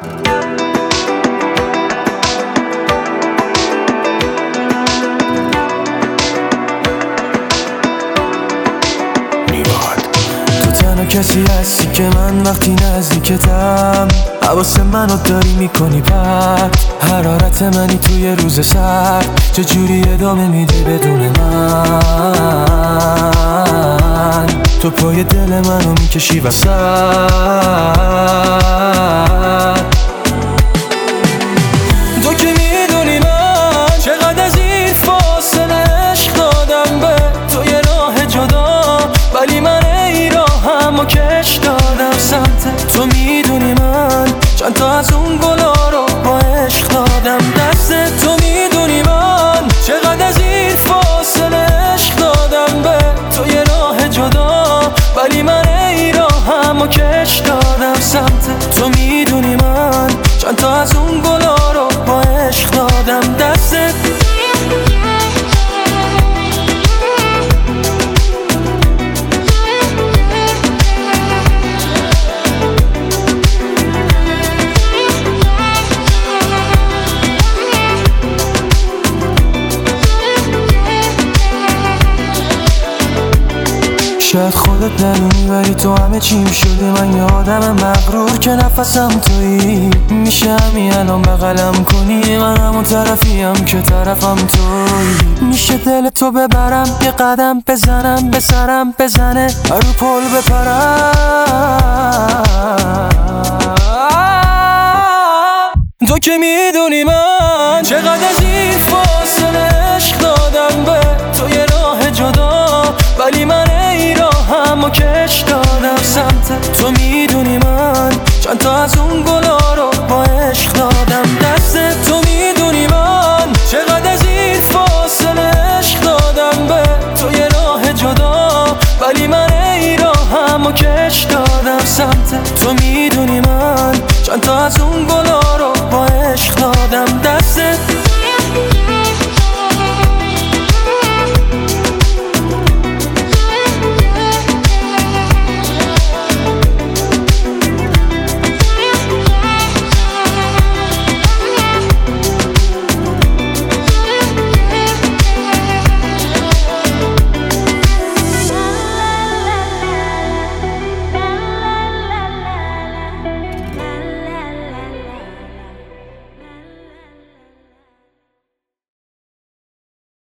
کسی هستی که من وقتی نزدیکتم حواس منو داری میکنی پرت. حرارت منی توی روز سرد، چجوری ادامه میدی بدون من؟ تو پای دل منو میکشی وسط. تو که میدونی من چقدر از این فاصله عشق دادم به تو یه راه جدا، ولی من همو کش دادم سمت تو. میدونی من چند تا از اون گلا رو با عشق دادم دست تو. میدونی من چقدر از این فاصله عشق دادم به تو یه راه جدا، ولی من ای راه همو کش دادم سمت تو. میدونی من چند تا از اون گلا رو با عشق دادم دست. شاید خودت ندونی ولی تو همه چیم شده. من یه آدم مغرور که نفسم تویی. میشه همین الان بغلم کنی، من همون طرفیم که طرفم تویی. میشه دل تو ببرم، یه قدم بزنم، به سرم بزنه، رو پل بپرم. تو که میدونی من چقدر از این فاصله عشق دادم به تو یه راه جدا، ولی من ای راه همو کش دادم سمت تو. میدونی من چند تا از اون گلا رو با عشق دادم دست تو. میدونی من چقدر از این فاصله عشق دادم به تو یه راه جدا، ولی من ای راه همو کش دادم سمت تو. میدونی من چند تا از اون گلا